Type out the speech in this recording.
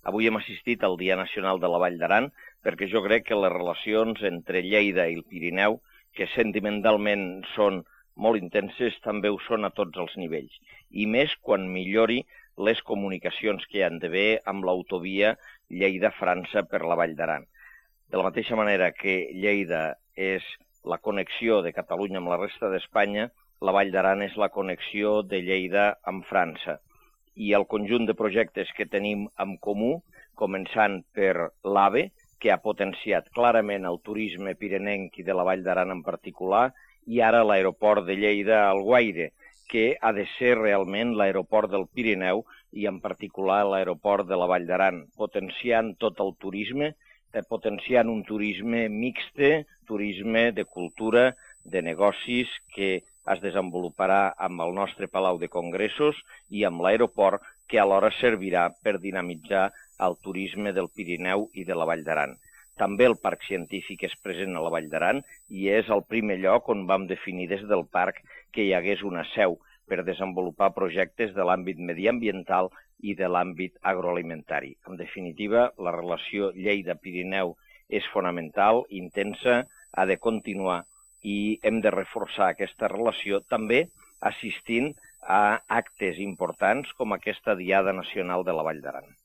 Avui hem assistit al Dia Nacional de la Vall d'Aran perquè jo crec que les relacions entre Lleida i el Pirineu, que sentimentalment són molt intenses, també ho són a tots els nivells. I més quan millori les comunicacions que hi han d'haver amb l'autovia Lleida-França per la Vall d'Aran. De la mateixa manera que Lleida és la connexió de Catalunya amb la resta d'Espanya, la Vall d'Aran és la connexió de Lleida amb França. I el conjunt de projectes que tenim en comú, començant per l'AVE, que ha potenciat clarament el turisme pirinenc i de la Vall d'Aran en particular, i ara l'aeroport de Lleida-Alguaire, que ha de ser realment l'aeroport del Pirineu i en particular l'aeroport de la Vall d'Aran, potenciant tot el turisme, potenciant un turisme mixte, turisme de cultura, de negocis que es desenvoluparà amb el nostre Palau de Congressos i amb l'aeroport, que alhora servirà per dinamitzar el turisme del Pirineu i de la Vall d'Aran. També el Parc Científic és present a la Vall d'Aran i és el primer lloc on vam definir des del parc que hi hagués una seu per desenvolupar projectes de l'àmbit mediambiental i de l'àmbit agroalimentari. En definitiva, la relació Lleida-Pirineu és fonamental, intensa, ha de continuar i hem de reforçar aquesta relació també assistint a actes importants com aquesta Diada Nacional de la Vall d'Aran.